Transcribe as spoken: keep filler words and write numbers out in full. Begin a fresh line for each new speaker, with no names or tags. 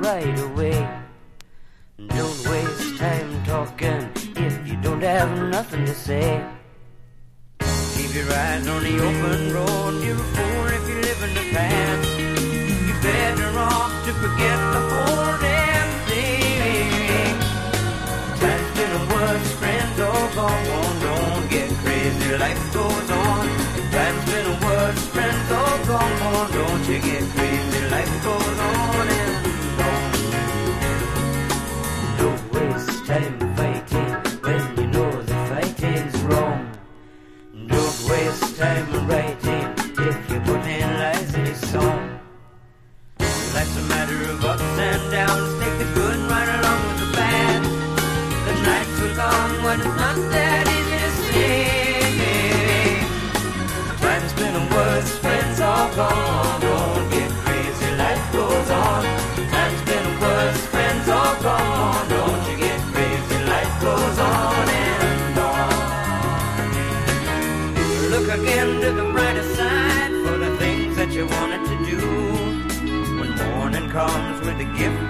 right away. Don't waste time talking if you don't have nothing to say. Keep your eyes on the open road. You're a fool if you live in the past. You're better off to forget the whole damn thing. Time's been the worst, friends all gone. Don't get crazy, life goes on. Time's been the worst, friends all gone. Don't you get crazy, life goes on and on. Don't waste time fighting when you know the fighting's wrong. Don't waste time writing if you put in lies in a song. Life's a matter of ups and downs. Take the good right along with the bad. The nights are long when it's not that easy to see. Time's been the worst, friends all gone. Don't get crazy, life goes on. Time's been the worst, friends all gone. Don't you get crazy, life goes on and on. Look again to the brighter side for the things that you wanted to do. When morning comes with a gift